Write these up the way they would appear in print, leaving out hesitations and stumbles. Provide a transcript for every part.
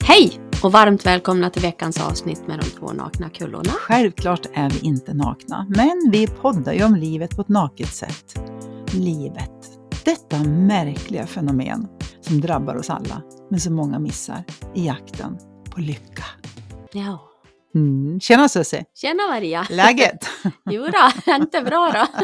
Hej och varmt välkomna till veckans avsnitt med de två nakna kullorna. Självklart är vi inte nakna, men vi poddar ju om livet på ett naket sätt. Livet, detta märkliga fenomen som drabbar oss alla, men så många missar i jakten på lycka. Ja. Tjena Susie! Tjena Maria! Läget? Jo då, inte bra då.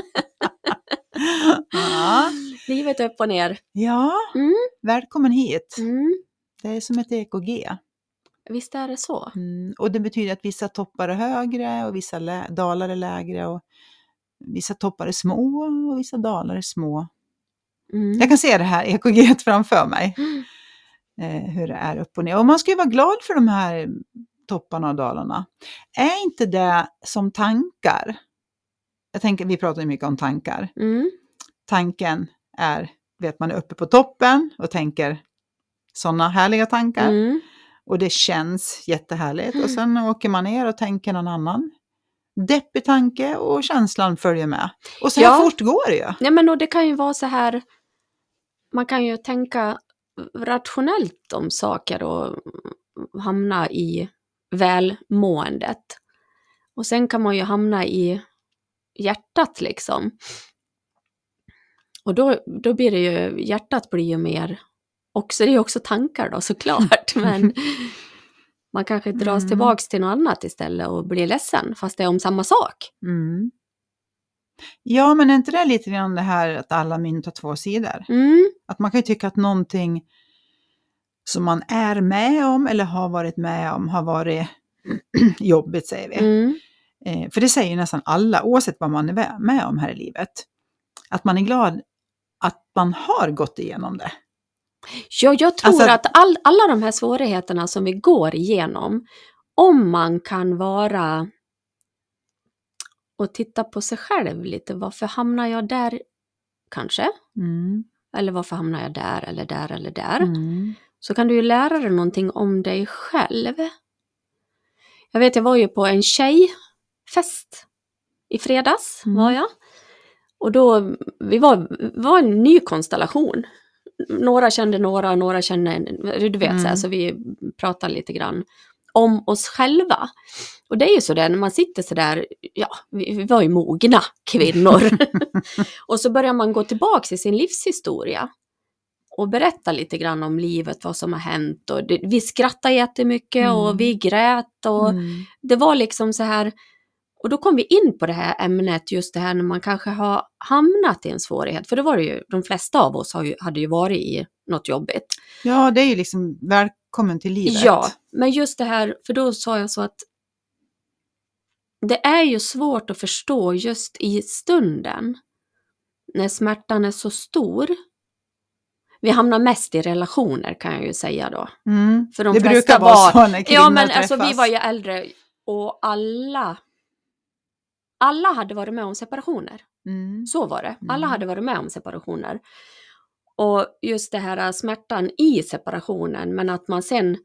Ja. Livet upp och ner. Ja, välkommen hit. Mm. Det är som ett EKG. Visst är det så? Och det betyder att vissa toppar är högre och vissa dalar är lägre. Och vissa toppar är små och vissa dalar är små. Jag kan se det här EKG framför mig. Hur det är upp och ner. Och man ska ju vara glad för de här topparna och dalarna. Är inte det som tankar? Jag tänker, vi pratar ju mycket om tankar. Tanken är, vet man är uppe på toppen och tänker sådana härliga tankar. Och det känns jättehärligt. Och sen åker man ner och tänker någon annan deppig tanke och känslan följer med. Och så här fort går det ju. Nej, men och det kan ju vara så här, man kan ju tänka rationellt om saker och hamna i välmåendet. Och sen kan man ju hamna i hjärtat liksom. Och då blir det ju, hjärtat blir ju mer, också, det är ju också tankar då såklart, men man kanske dras tillbaks till något annat istället och blir ledsen, fast det är om samma sak. Ja, men är inte det lite grann det här att alla mynt har två sidor? Att man kan ju tycka att någonting som man är med om eller har varit med om har varit jobbigt, säger vi. För det säger ju nästan alla, oavsett vad man är med om här i livet. Att man är glad att man har gått igenom det. Ja, jag tror att alla de här svårigheterna som vi går igenom, om man kan vara och titta på sig själv lite, varför hamnar jag där kanske? Eller varför hamnar jag där eller där eller där? Så kan du ju lära dig någonting om dig själv. Jag vet, jag var ju på en tjejfest i fredags, var jag. Och då, vi var en ny konstellation. Några kände några kände, du vet så här, så vi pratade lite grann om oss själva. Och det är ju så där, när man sitter så där, ja, vi var ju mogna kvinnor. Och så börjar man gå tillbaka i sin livshistoria och berätta lite grann om livet, vad som har hänt. Och vi skrattade jättemycket och vi grät och det var liksom så här. Och då kom vi in på det här ämnet, just det här när man kanske har hamnat i en svårighet. För det var det ju, de flesta av oss hade ju varit i något jobbigt. Ja, det är ju liksom välkommen till livet. Ja, men just det här, för då sa jag så att det är ju svårt att förstå just i stunden när smärtan är så stor. Vi hamnar mest i relationer, kan jag ju säga då. För de det flesta brukar vara så när kvinnor men träffas. alltså, vi var ju äldre och alla hade varit med om separationer. Så var det. Alla hade varit med om separationer. Och just det här smärtan i separationen, men att man sen,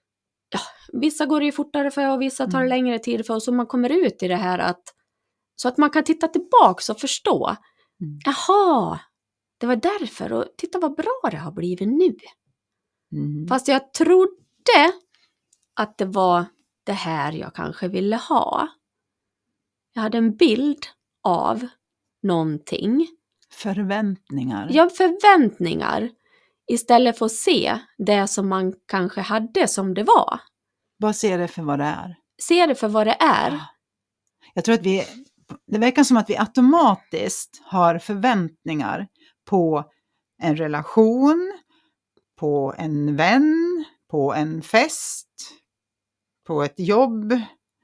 vissa går det ju fortare för och vissa tar det längre tid för, och så man kommer ut i det här så att man kan titta tillbaka och förstå. Jaha, det var därför, och titta vad bra det har blivit nu. Fast jag trodde att det var det här jag kanske ville ha. Jag hade en bild av någonting. Förväntningar. Ja, förväntningar. Istället för att se det som man kanske hade som det var. Bara se det för vad det är. Se det för vad det är. Jag tror att det verkar som att vi automatiskt har förväntningar på en relation, på en vän, på en fest, på ett jobb,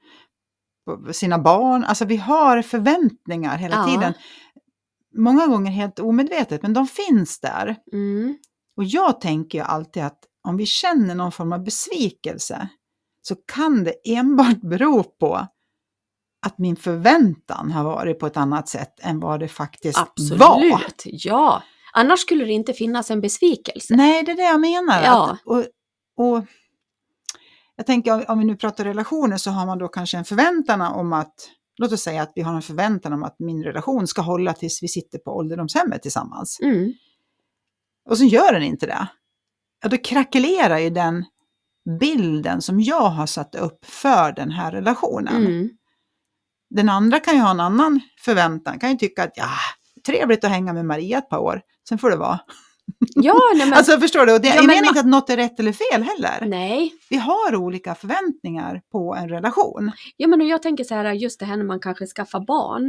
på sina barn. Alltså vi har förväntningar hela tiden. Många gånger helt omedvetet, men de finns där. Och jag tänker ju alltid att om vi känner någon form av besvikelse så kan det enbart bero på att min förväntan har varit på ett annat sätt än vad det faktiskt var. Absolut, ja. Annars skulle det inte finnas en besvikelse. Nej, det är det jag menar. Ja. Och jag tänker, om vi nu pratar relationer, så har man då kanske en förväntan om att, låt oss säga att vi har en förväntan om att min relation ska hålla tills vi sitter på ålderdomshemmet tillsammans. Och så gör den inte det. Ja, då krackelerar ju den bilden som jag har satt upp för den här relationen. Den andra kan ju ha en annan förväntan, kan ju tycka att trevligt att hänga med Maria ett par år, sen får det vara. Ja, nej, men, alltså förstår du, och jag menar inte att något är rätt eller fel heller. Nej. Vi har olika förväntningar på en relation. Ja, men jag tänker så här, just det här när man kanske skaffar barn.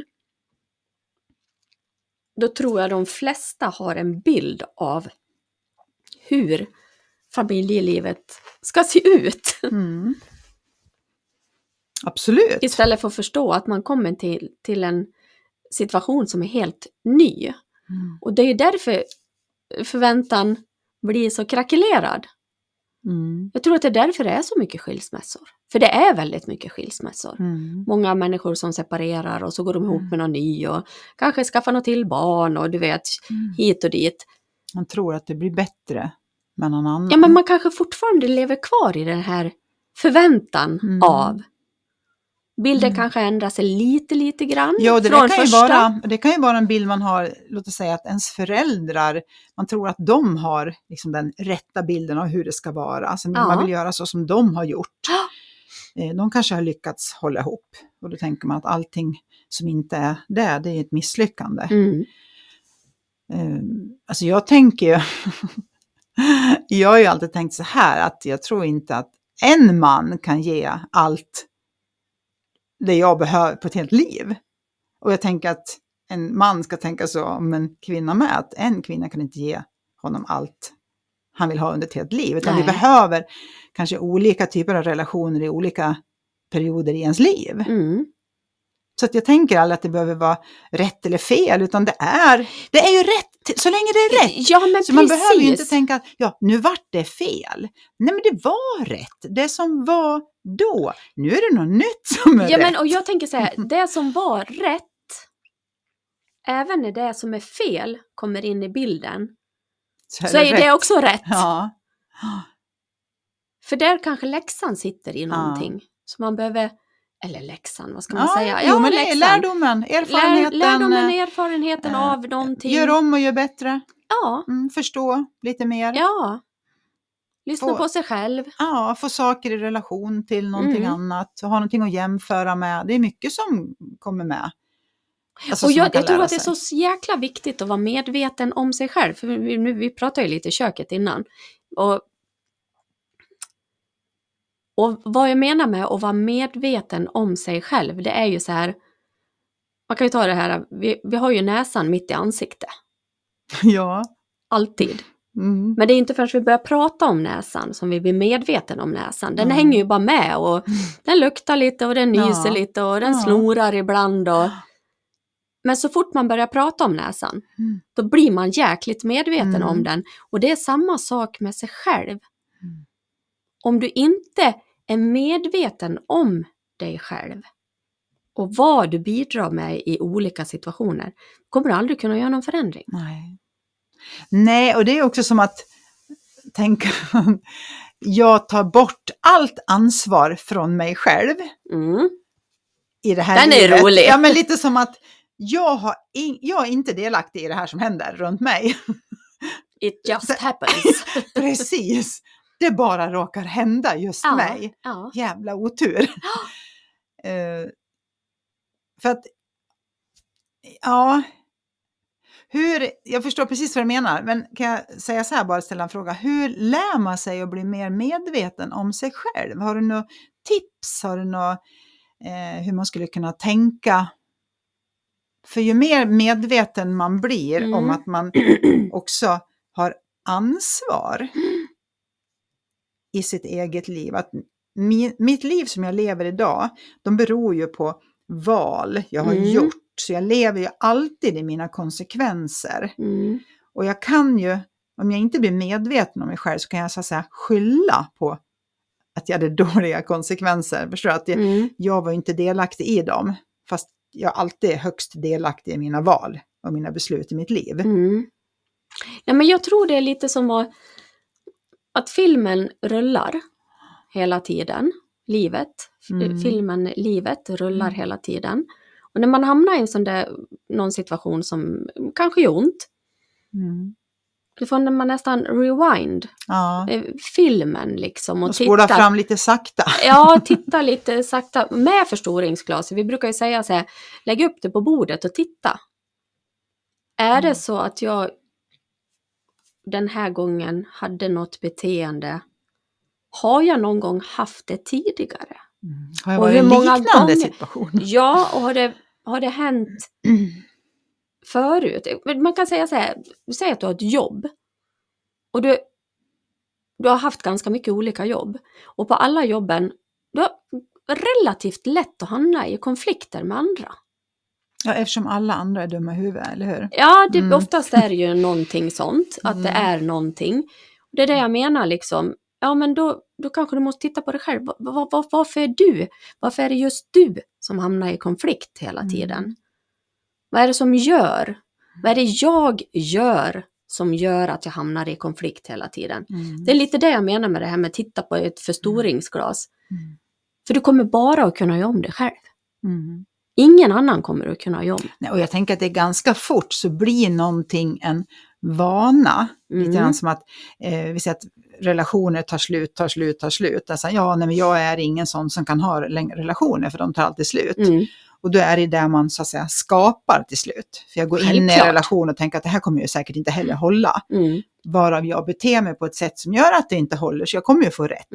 Då tror jag de flesta har en bild av hur familjelivet ska se ut. Absolut. Istället för att förstå att man kommer till en situation som är helt ny. Och det är ju därför förväntan blir så krackelerad. Jag tror att det är därför det är så mycket skilsmässor. För det är väldigt mycket skilsmässor. Många människor som separerar och så går de ihop med någon ny och kanske skaffar något till barn och du vet, hit och dit. Man tror att det blir bättre med någon annan. Ja, men man kanske fortfarande lever kvar i den här förväntan av. Bilden kanske ändrar sig lite grann. Ja, det kan ju vara en bild man har, låt oss säga att ens föräldrar, man tror att de har liksom den rätta bilden av hur det ska vara. Alltså man vill göra så som de har gjort. De kanske har lyckats hålla ihop. Och då tänker man att allting som inte är det är ett misslyckande. Alltså jag tänker ju, jag har ju alltid tänkt så här att jag tror inte att en man kan ge allt det jag behöver på ett helt liv. Och jag tänker att en man ska tänka så om en kvinna med, att en kvinna kan inte ge honom allt han vill ha under ett helt liv. Utan vi behöver kanske olika typer av relationer i olika perioder i ens liv. Så att jag tänker aldrig att det behöver vara rätt eller fel, utan det är ju rätt så länge det är rätt. Ja, men så man behöver ju inte tänka att nu vart det fel. Nej, men det var rätt. Det som var då. Nu är det något nytt som är rätt. Men och jag tänker så här, det som var rätt, även när det som är fel kommer in i bilden, så är det också rätt. Ja. För där kanske läxan sitter i någonting. Så man behöver, eller läxan, vad ska man säga? Jo, men det är lärdomen, erfarenheten av någonting. Gör om och gör bättre. Ja. Förstå lite mer. Ja. Lyssna på sig själv. Ja, få saker i relation till någonting annat. Ha någonting att jämföra med. Det är mycket som kommer med. Alltså, och jag tror att det är så jäkla viktigt att vara medveten om sig själv. För vi pratade ju lite i köket innan. Och vad jag menar med att vara medveten om sig själv, det är ju så här, man kan ju ta det här, vi har ju näsan mitt i ansiktet. Ja. Alltid. Men det är inte förrän vi börjar prata om näsan som vi blir medveten om näsan. Den hänger ju bara med och den luktar lite och den nyser lite och den snorar ibland. Men så fort man börjar prata om näsan, då blir man jäkligt medveten om den. Och det är samma sak med sig själv. Om du inte är medveten om dig själv och vad du bidrar med i olika situationer, kommer du aldrig kunna göra någon förändring. Nej, och det är också som att tänka, jag tar bort allt ansvar från mig själv i det här livet. Den är rolig. Ja, men lite som att jag är inte delaktig i det här som händer runt mig. It just happens. Precis. Det bara råkar hända just mig. Ja. Jävla otur. För att, jag förstår precis vad du menar. Men kan jag säga så här, bara ställa en fråga. Hur lär man sig att bli mer medveten om sig själv? Har du några tips? Har du några, hur man skulle kunna tänka? För ju mer medveten man blir om att man också har ansvar i sitt eget liv. Att mitt liv som jag lever idag, de beror ju på val jag har gjort. Så jag lever ju alltid i mina konsekvenser. Och jag kan ju, om jag inte blir medveten om mig själv, så kan jag så att säga skylla på att jag hade dåliga konsekvenser. Förstår du? Att jag var inte delaktig i dem. Fast jag alltid är högst delaktig i mina val och mina beslut i mitt liv. Ja, men jag tror det är lite som att filmen rullar hela tiden. Filmen livet rullar hela tiden. Och när man hamnar i någon situation som kanske gör ont. Då får man nästan rewind filmen liksom. Och spola fram lite sakta. Ja, titta lite sakta med förstoringsglas. Vi brukar ju säga så här, lägg upp det på bordet och titta. Är det så att jag den här gången hade något beteende, har jag någon gång haft det tidigare? Har jag varit i en liknande situation? Ja, och har det hänt förut? Man kan säga så här, säg att du har ett jobb och du har haft ganska mycket olika jobb, och på alla jobben du har relativt lätt att hamna i konflikter med andra. Ja, eftersom alla andra är dumma i huvudet, eller hur? Ja, oftast är det ju någonting sånt, att det är någonting. Det är det jag menar liksom. Ja, men då kanske du måste titta på dig själv. Varför är det just du som hamnar i konflikt hela tiden? Vad är det som gör? Vad är det jag gör som gör att jag hamnar i konflikt hela tiden? Det är lite det jag menar med det här med att titta på ett förstoringsglas. För du kommer bara att kunna göra om det själv. Ingen annan kommer att kunna göra om. Nej, och jag tänker att det är ganska fort så blir någonting en vana. Lite grann som att vi säger att relationer tar slut. Alltså, jag är ingen sån som kan ha längre relationer, för de tar alltid slut. Och då är det där man så att säga skapar till slut. För jag går in i en relation och tänker att det här kommer ju säkert inte heller hålla. Varav jag beter mig på ett sätt som gör att det inte håller, så jag kommer ju få rätt.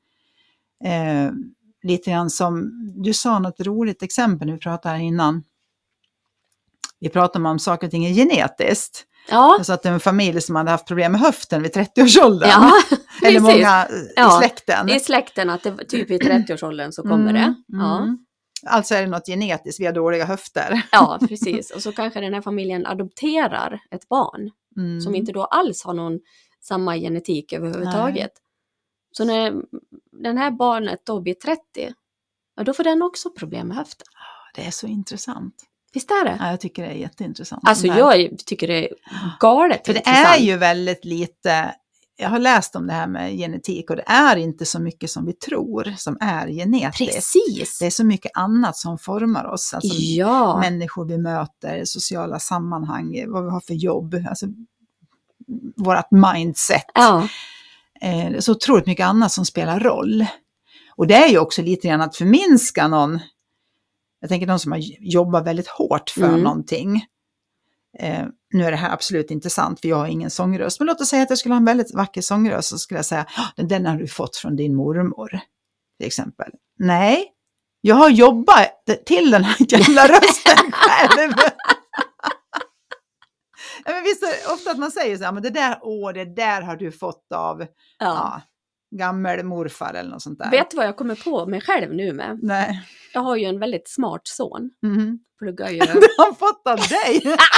Lite grann som du sa, något roligt exempel när vi pratade här innan. Vi pratade om saker och ting är genetiskt. Ja. Alltså att det är en familj som hade haft problem med höften vid 30-årsåldern. Ja, eller många i släkten. I släkten, att det typ vid 30-årsåldern så kommer det. Ja. Alltså är det något genetiskt, vi har dåliga höfter. Ja, precis. Och så kanske den här familjen adopterar ett barn som inte då alls har någon samma genetik överhuvudtaget. Nej. Så när den här barnet då blir 30, då får den också problem med höften. Det är så intressant. Visst är det? Ja, jag tycker det är jätteintressant. Alltså jag tycker det är galet för intressant. Det är ju väldigt lite, jag har läst om det här med genetik, och det är inte så mycket som vi tror som är genetiskt. Precis. Det är så mycket annat som formar oss. Alltså människor vi möter, sociala sammanhang, vad vi har för jobb, alltså vårat mindset. Ja. Så otroligt mycket annat som spelar roll. Och det är ju också lite grann att förminska någon. Jag tänker de som har jobbat väldigt hårt för någonting. Nu är det här absolut inte sant, för jag har ingen sångröst. Men låt oss säga att jag skulle ha en väldigt vacker sångröst, så skulle jag säga, den har du fått från din mormor. Till exempel. Nej, jag har jobbat till den här jävla rösten själv. Ja, men visst är det ofta att man säger så här, men det där har du fått av gammel morfar eller något sånt där. Vet du vad jag kommer på mig själv nu med? Nej. Jag har ju en väldigt smart son. Pluggar ju. Det har han fått av dig.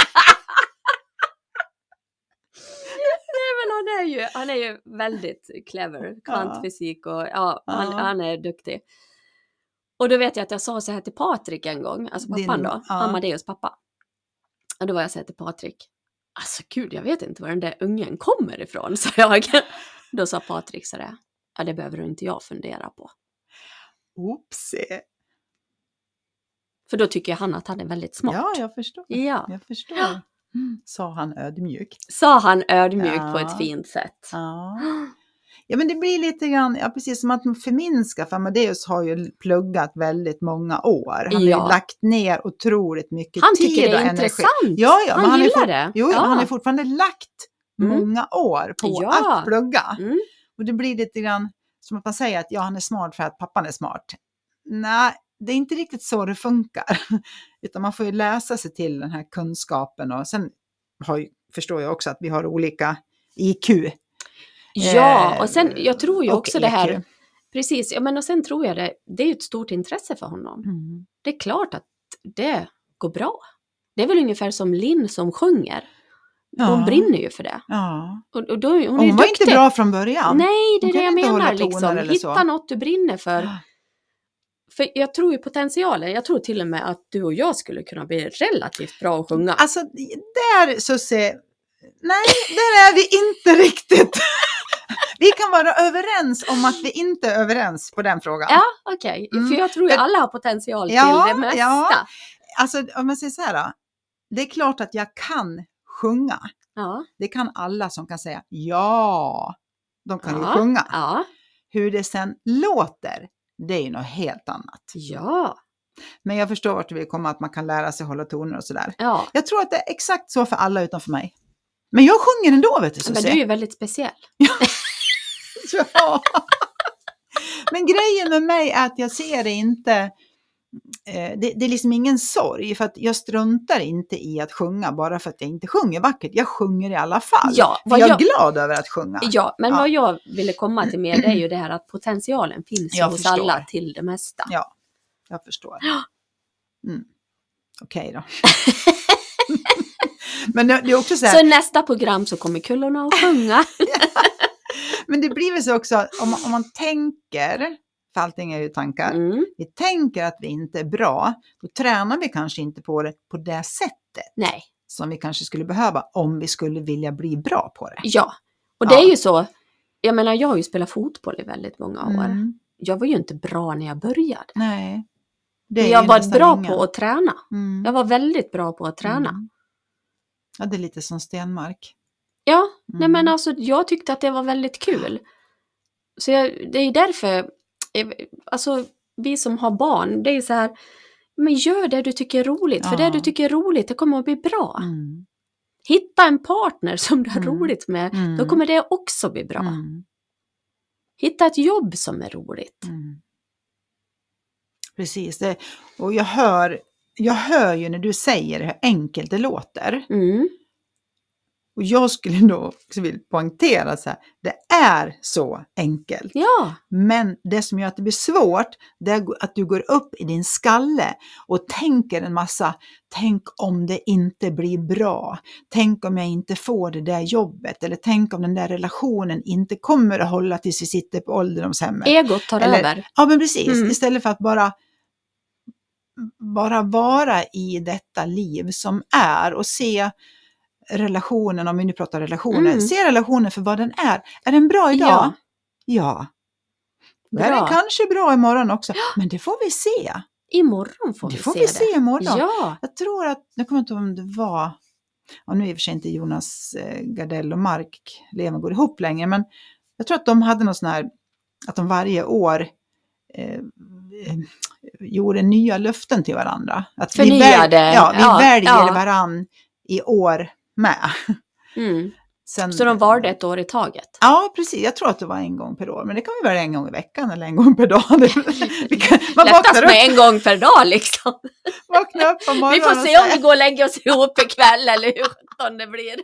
Nej, men han är ju väldigt clever. Kvantfysik och han är duktig. Och då vet jag att jag sa så här till Patrik en gång. Alltså pappan då. Amadeus pappa. Och då var jag så här till Patrik. Alltså gud, jag vet inte var den där ungen kommer ifrån, sa jag. Då sa Patrik så där. Ja, det behöver inte jag fundera på. Oopsie. För då tycker han att han är väldigt smart. Ja, jag förstår. Ja. Jag förstår. Sa han ödmjukt. Sa han ödmjukt på ett fint sätt. Ja, men det blir lite grann, precis som att man förminskar, för Amadeus har ju pluggat väldigt många år. Han har ju lagt ner otroligt mycket tid och energi. Han tycker det är intressant. Ja, han gillar det. Jo, han har fortfarande lagt många år på att plugga. Och det blir lite grann som att man säger att han är smart för att pappan är smart. Nej, det är inte riktigt så det funkar. Utan man får ju läsa sig till den här kunskapen. Och sen förstår jag också att vi har olika IQ. Ja, och sen jag tror ju också det här. Precis, och sen tror jag det är ett stort intresse för honom. Det är klart att det går bra. Det är väl ungefär som Linn som sjunger. Hon brinner ju för det. Ja. Och då, hon var duktig. Inte bra från början. Nej, det är det jag menar. Liksom. Hitta något du brinner för. För jag tror ju potentialen. Jag tror till och med att du och jag skulle kunna bli relativt bra att sjunga. Alltså, nej, där är vi inte riktigt. Vi kan vara överens om att vi inte är överens på den frågan. Ja, okej. För jag tror att alla har potential till det mesta. Alltså, om man säger så här då. Det är klart att jag kan sjunga. Ja. Det kan alla som kan säga ja. De kan ju sjunga. Ja. Hur det sen låter, det är ju något helt annat. Ja. Men jag förstår vart du vill komma, att man kan lära sig hålla toner och sådär. Ja. Jag tror att det är exakt så för alla utom för mig. Men jag sjunger ändå, vet du. Så men du är ju väldigt speciell. Ja. Men grejen med mig är att jag ser det inte, det är liksom ingen sorg, för att jag struntar inte i att sjunga bara för att jag inte sjunger vackert. Jag sjunger i alla fall. Ja, för jag är glad över att sjunga. Ja, men vad jag ville komma till med, det är ju det här att potentialen finns hos alla till det mesta. Ja, jag förstår. Okej då. Men det är också så här, så nästa program så kommer kullorna att sjunga. Men det blir väl så också, om man tänker, för allting är ju tankar, vi tänker att vi inte är bra, då tränar vi kanske inte på det på det sättet. Nej. Som vi kanske skulle behöva om vi skulle vilja bli bra på det. Ja, och det är ju så, jag menar jag har ju spelat fotboll i väldigt många år. Jag var ju inte bra när jag började. Nej. Men jag var bra på att träna. Jag var väldigt bra på att träna. Ja, det är lite som Stenmark. Ja, nej men alltså jag tyckte att det var väldigt kul. Så det är ju därför, alltså vi som har barn, det är ju så här, men gör det du tycker är roligt. För det du tycker är roligt, det kommer att bli bra. Hitta en partner som du har roligt med, då kommer det också bli bra. Hitta ett jobb som är roligt. Precis, och jag hör ju när du säger hur enkelt det låter. Och jag skulle nog också vilja poängtera så här, det är så enkelt. Ja. Men det som gör att det blir svårt, det är att du går upp i din skalle och tänker en massa, tänk om det inte blir bra. Tänk om jag inte får det där jobbet. Eller tänk om den där relationen inte kommer att hålla tills vi sitter på ålderdomshemmet. Egot tar över. Ja, men precis. Istället för att bara vara i detta liv som är och se relationen, om vi nu pratar relationer, se relationen för vad den är. Är den bra idag? Ja. Då är den kanske bra imorgon också, men det får vi se. Imorgon får vi se det. Det får vi se imorgon. Ja. Jag tror att, jag kommer inte ihåg om det var, och nu är i och för sig inte Jonas Gardell och Mark Leven går ihop längre, men jag tror att de hade något sån här, att de varje år gjorde nya löften till varandra. Att förnyade. Vi väljer varann i år med. Sen, så de var det ett år i taget? Ja, precis. Jag tror att det var en gång per år. Men det kan vi välja en gång i veckan eller en gång per dag. Man lättast med en gång per dag liksom. Vakna upp på morgonen. Vi får se om vi går och lägger oss ihop ikväll eller hur det blir.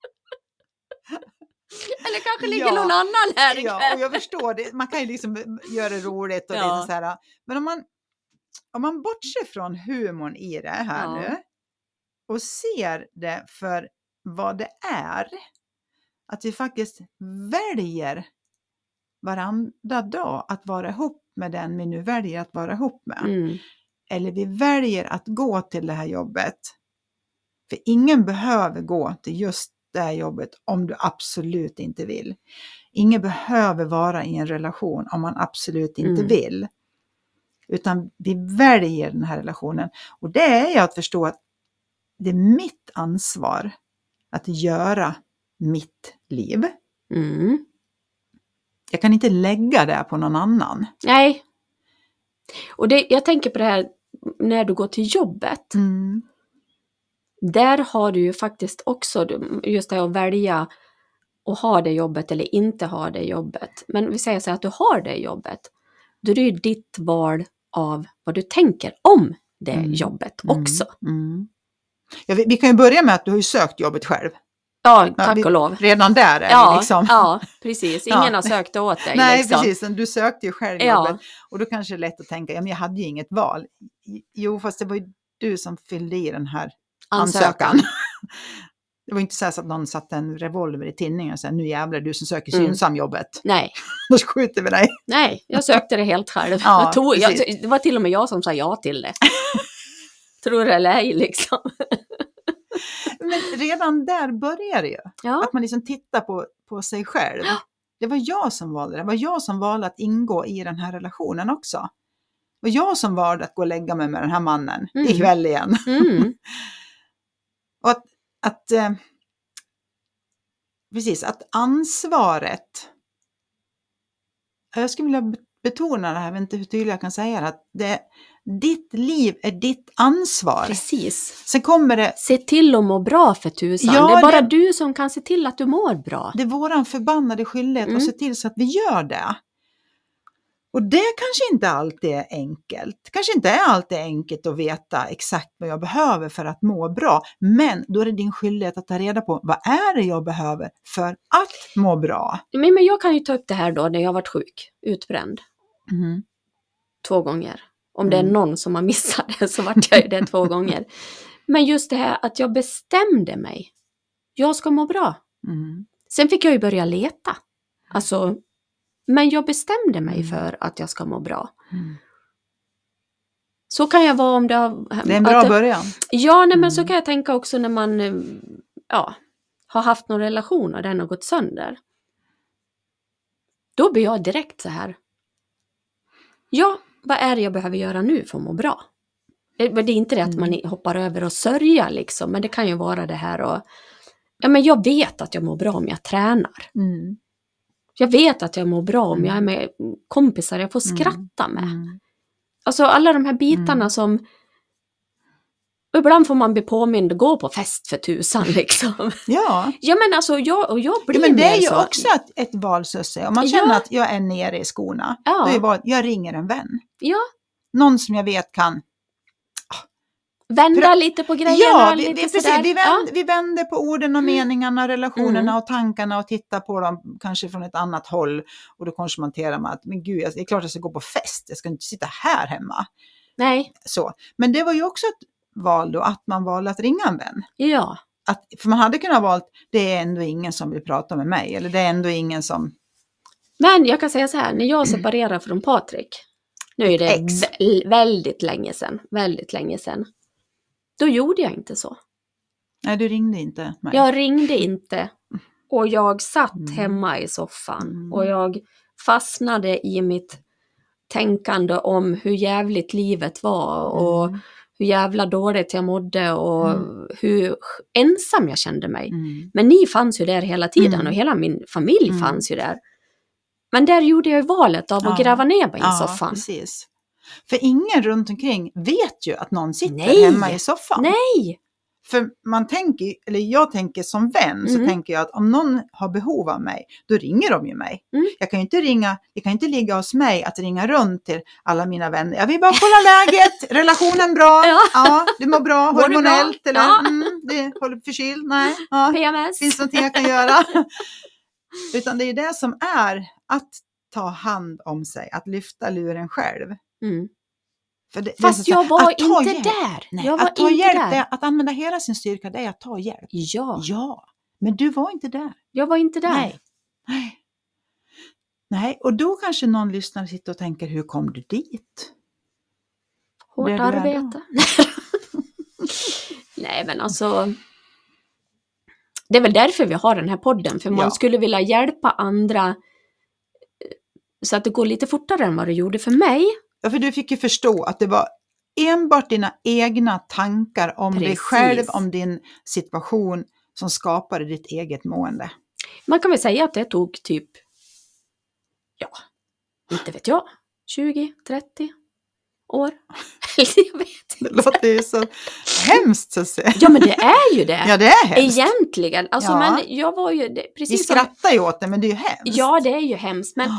Eller kanske ligger någon annan här ikväll. Ja, och jag förstår det. Man kan ju liksom göra det roligt och lite så här. Men om man bortser från humorn i det här nu och ser det för vad det är, att vi faktiskt väljer varandra dag att vara ihop med den vi nu väljer att vara ihop med. Eller vi väljer att gå till det här jobbet. För ingen behöver gå till just det här jobbet om du absolut inte vill. Ingen behöver vara i en relation om man absolut inte vill. Utan vi väljer den här relationen. Och det är ju att förstå att det är mitt ansvar att göra mitt liv. Jag kan inte lägga det på någon annan. Nej. Och jag tänker på det här när du går till jobbet. Där har du ju faktiskt också just det att välja att ha det jobbet eller inte ha det jobbet. Men vi säger så att du har det jobbet. Då är det ju ditt val av vad du tänker om det jobbet också. Ja, vi kan ju börja med att du har ju sökt jobbet själv. Ja, tack och lov. Redan där är det liksom. Ja, precis. Ingen har sökt åt dig. Nej, liksom. Precis. Du sökte ju själv jobbet. Och då kanske det är lätt att tänka, men jag hade ju inget val. Jo, fast det var ju du som fyllde i den här ansökan. Det var inte så att någon satte en revolver i tinningen och sa, nu jävlar du som söker synsamjobbet. Nej. Då skjuter vi dig. Nej, jag sökte det helt själv. Det var till och med jag som sa ja till det. Tror det eller ej liksom. Men redan där börjar det ju. Ja. Att man liksom tittar på sig själv. Ja. Det var jag som valde det. Det var jag som valde att ingå i den här relationen också. Det var jag som valde att gå och lägga mig med den här mannen ikväll igen. Och att precis, att ansvaret, jag skulle vilja betona det här, jag vet inte hur tydligt jag kan säga det, att ditt liv är ditt ansvar. Precis. Sen kommer det... Se till att må bra för tusan. Ja, det är bara du som kan se till att du mår bra. Det är våran förbannade skyldighet att se till så att vi gör det. Och det kanske inte alltid är enkelt. Kanske inte är alltid enkelt att veta exakt vad jag behöver för att må bra. Men då är det din skyldighet att ta reda på vad är det jag behöver för att må bra. Men jag kan ju ta upp det här då när jag varit sjuk, utbränd. 2 gånger. Om det är någon som har missat det så vart jag ju det 2 gånger. Men just det här att jag bestämde mig. Jag ska må bra. Sen fick jag ju börja leta. Alltså, men jag bestämde mig för att jag ska må bra. Så kan jag vara om det har... Det är en bra början. Ja, nej, men så kan jag tänka också när man har haft någon relation och den har gått sönder. Då blir jag direkt så här. Ja, vad är det jag behöver göra nu för att må bra? Det är inte det att man hoppar över och sörja liksom. Men det kan ju vara det här och... Ja, men jag vet att jag mår bra om jag tränar. Jag vet att jag mår bra om jag är med kompisar jag får skratta med. Alltså alla de här bitarna som... Ibland får man bli påmind att gå på fest för tusan liksom. Ja. Ja men alltså jag blir men det är ju så... också ett val så att säga. Om man känner att jag är nere i skorna. Då är det jag ringer en vän. Ja. Någon som jag vet kan... Vända lite på grejerna. Ja, lite vi vänder på orden och meningarna, relationerna och tankarna och tittar på dem kanske från ett annat håll. Och då konfronterar man att men gud, det är klart jag ska gå på fest. Jag ska inte sitta här hemma. Nej. Så. Men det var ju också ett val då att man valde att ringa en vän. Ja. För man hade kunnat valt, det är ändå ingen som vill prata med mig. Eller det är ändå ingen som... Men jag kan säga så här, när jag separerar från Patrik. Nu är det väldigt länge sedan. Då gjorde jag inte så. Nej, du ringde inte mig. Jag ringde inte. Och jag satt hemma i soffan. Och jag fastnade i mitt tänkande om hur jävligt livet var. Och hur jävla dåligt jag mådde. Och hur ensam jag kände mig. Men ni fanns ju där hela tiden. Och hela min familj fanns ju där. Men där gjorde jag valet av att gräva ner mig i soffan. Precis. För ingen runt omkring vet ju att någon sitter hemma i soffan. Nej! För man tänker, eller jag tänker som vän så tänker jag att om någon har behov av mig, då ringer de ju mig. Jag kan ju inte ligga hos mig att ringa runt till alla mina vänner. Jag vill bara kolla läget, relationen bra, ja, det mår bra, hormonellt eller det håller förkyld, nej, PMS. Finns någonting jag kan göra? Utan det är det som är att ta hand om sig, att lyfta luren själv. Fast jag var inte där. Nej, jag var att ta inte hjälp, där. att använda hela sin styrka, det är att ta hjälp. Ja, men du var inte där. Jag var inte där. Nej, och då kanske någon lyssnare sitter och tänker, hur kom du dit? Hårt arbete. Nej, men alltså... Det är väl därför vi har den här podden. För man skulle vilja hjälpa andra så att det går lite fortare än vad det gjorde för mig. Ja, för du fick ju förstå att det var enbart dina egna tankar om dig själv, om din situation som skapade ditt eget mående. Man kan väl säga att det tog typ, inte vet jag, 20, 30 år. Jag vet inte. Det låter ju så hemskt så att säga. Ja, men det är ju det. Ja, det är hemskt. Egentligen. Alltså, men jag var ju... Vi skrattar ju åt det, men det är ju hemskt. Ja, det är ju hemskt, men...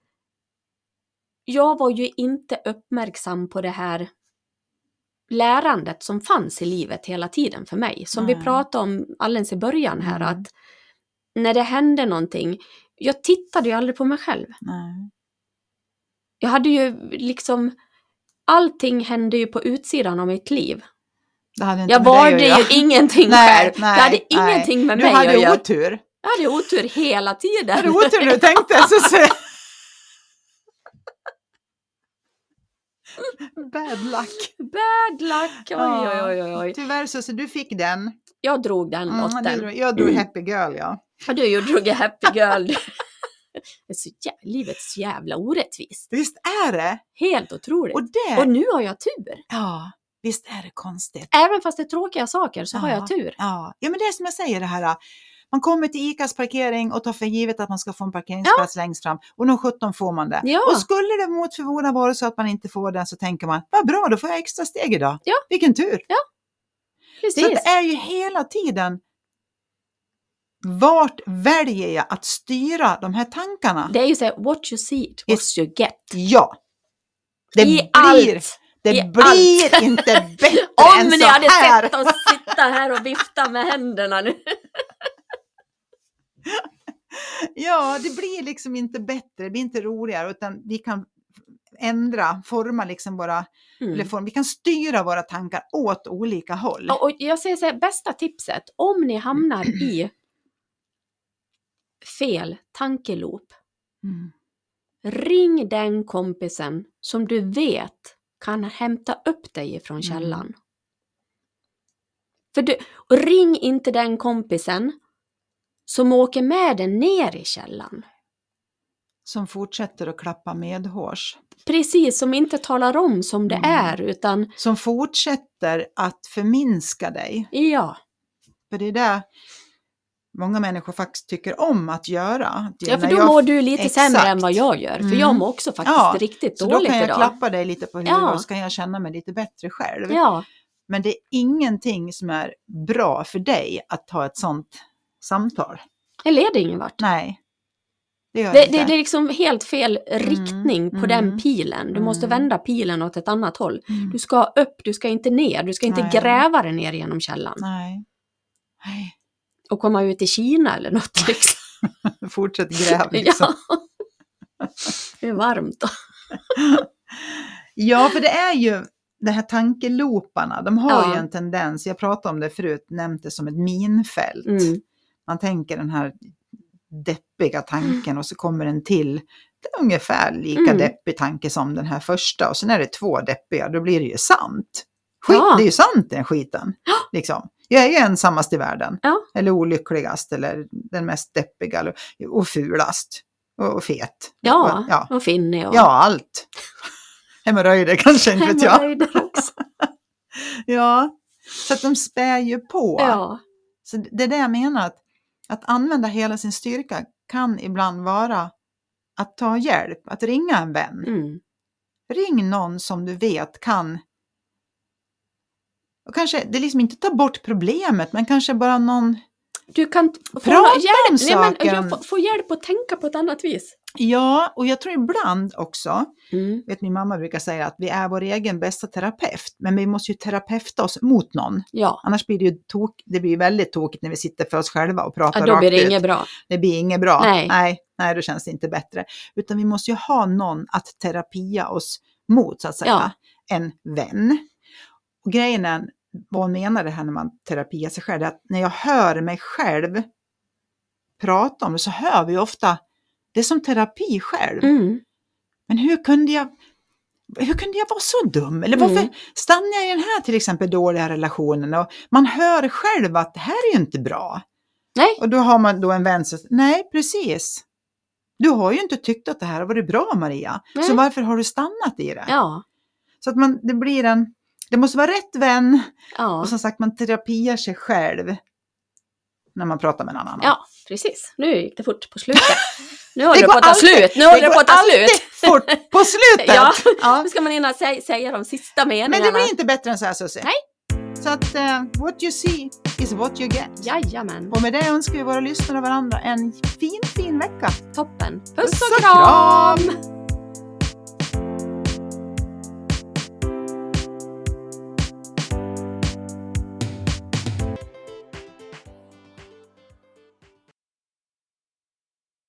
Jag var ju inte uppmärksam på det här lärandet som fanns i livet hela tiden för mig. Som vi pratade om alldeles i början här, att när det hände någonting, jag tittade ju aldrig på mig själv. Jag hade ju liksom, allting hände ju på utsidan av mitt liv. Jag valde ju ingenting själv. Jag hade ingenting med mig att göra. Du hade otur. Jag hade otur hela tiden. Jag hade otur när du tänkte så. Bad luck. Bad luck. Oj. Tyvärr så du fick den. Jag drog den lotten. Jag drog happy girl, ja. Du drog happy girl. Livet är så jävla orättvist. Visst är det. Helt otroligt. Och nu har jag tur. Ja, visst är det konstigt. Även fast det är tråkiga saker så har jag tur. Ja, men det är som jag säger det här. Man kommer till ICAs parkering och tar för givet att man ska få en parkeringsplats längst fram. Och nog 17 får man det. Ja. Och skulle det mot förmodan vara så att man inte får den, så tänker man, vad bra, då får jag extra steg idag. Ja. Vilken tur. Ja. Precis. Så det är ju hela tiden, vart väljer jag att styra de här tankarna? Det är ju så här, what you see, what you get. Ja. Det blir inte bättre än Om så ni hade här. sett oss sitta här och vifta med händerna nu. Ja, det blir liksom inte bättre, det blir inte roligare, utan vi kan forma liksom våra, eller vi kan styra våra tankar åt olika håll. Och jag säger så här, bästa tipset, om ni hamnar i fel tankeloop, ring den kompisen som du vet kan hämta upp dig från källan. Och ring inte den kompisen som åker med den ner i källan. Som fortsätter att klappa medhårs. Precis, som inte talar om som det är, utan som fortsätter att förminska dig. Ja. För det är det många människor faktiskt tycker om att göra. Ja, för då mår du lite sämre än vad jag gör. För jag mår också faktiskt riktigt dåligt idag. Så då kan jag klappa dig lite på huvudet och så kan jag känna mig lite bättre själv. Ja. Men det är ingenting som är bra för dig att ta ett sånt samtal. Det leder ingen vart. Nej. Det är liksom helt fel riktning på den pilen. Du måste vända pilen åt ett annat håll. Du ska upp, du ska inte ner. Du ska inte gräva dig ner genom källan. Nej. Och komma ut i Kina eller något liksom. Fortsätt gräv liksom. Ja. Det är varmt då. Ja, för det är ju de här tankeloparna. De har ju en tendens, jag pratade om det förut, nämnt det som ett minfält. Man tänker den här deppiga tanken och så kommer en till. Det är ungefär lika deppig tanke som den här första. Och sen är det 2 deppiga, då blir det ju sant. Det är ju sant den skiten. Liksom. Jag är ju ensammast i världen. Ja. Eller olyckligast. Eller den mest deppiga. Och fulast. Och fet. Ja, och finnig. Och... Ja, allt. Hemorrojder kanske inte vet jag. Hemorrojder också. Ja, så att de spär ju på. Ja. Så det är det jag menar. Att använda hela sin styrka kan ibland vara att ta hjälp. Att ringa en vän. Ring någon som du vet kan. Och kanske, det liksom inte ta bort problemet, men kanske bara någon... Du kan få hjälp, få hjälp att tänka på ett annat vis. Ja, och jag tror ibland också, vet min mamma brukar säga att vi är vår egen bästa terapeut, men vi måste ju terapeuta oss mot någon. Ja. Annars blir det blir väldigt tokigt när vi sitter för oss själva och pratar rakt ut. Då blir det inget bra. Det blir inget bra. Nej, då känns det inte bättre. Utan vi måste ju ha någon att terapia oss mot, så att säga. Ja. En vän. Och grejen är, vad hon menar det här när man terapiar sig själv, är att när jag hör mig själv prata om det så hör vi ofta det är som terapi själv. Men hur kunde jag vara så dum? Eller varför stannar jag i den här till exempel dåliga relationen? Och man hör själv att det här är ju inte bra. Nej. Och då har man då en vän som säger, nej precis. Du har ju inte tyckt att det här har varit bra, Maria. Nej. Så varför har du stannat i det? Ja. Så att det måste vara rätt vän. Ja. Och som sagt, man terapiar sig själv när man pratar med någon annan. Ja, precis. Nu gick det fort på slutet. Nu håller det på att ta slut. Fort på slutet. Ja. Nu ska man hinna säga de sista meningarna. Men det blir inte bättre än så här, Susie. Nej. Så att what you see is what you get. Jajamän. Och med det önskar vi våra lyssnare och varandra en fin vecka. Toppen. Puss och kram!